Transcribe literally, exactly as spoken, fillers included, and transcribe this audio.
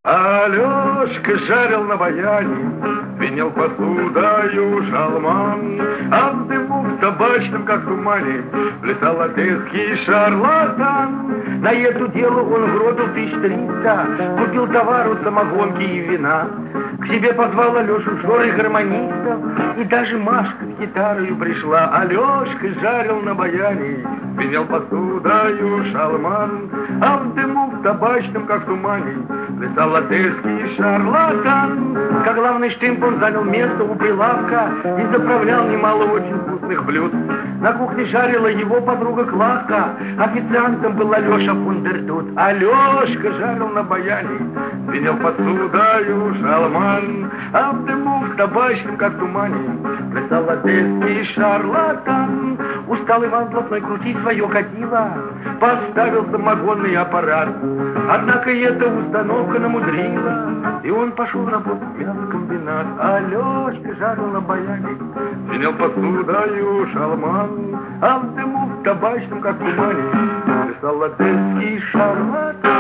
Алешка жарил на баяне, звенел посудою шалман, а в дыму в табачном, как в тумане, плясал одесский шарлатан. На это дело он гродил тысяч триста, купил товару, самогонки и вина. К себе позвал Алешу Жорой гармонистов, и даже Машка с гитарою пришла. Алешка жарил на баяне, звенел посудою шалман, а в дыму в табачном, как в тумане, плясал одесский шарлатан. Как главный штымп он занял место у прилавка и заправлял немало очень вкусных блюд. На кухне жарила его подруга Клавка, официантом был Алеша Фундертут. Алешка жарил на баяне, звенел посудою шалман, а в дыму в табачном, как в тумане, плясал одесский шарлатан. Устал Иван Блатной крутить свое кадило, поставил самогонный аппарат. Однако и эта установка намудрила, и он пошел работать в мясокомбинат. Алешка жарил на баяне, звенел посудою шалман, а в дыму в табачном, как в тумане, плясал одесский шарлатан.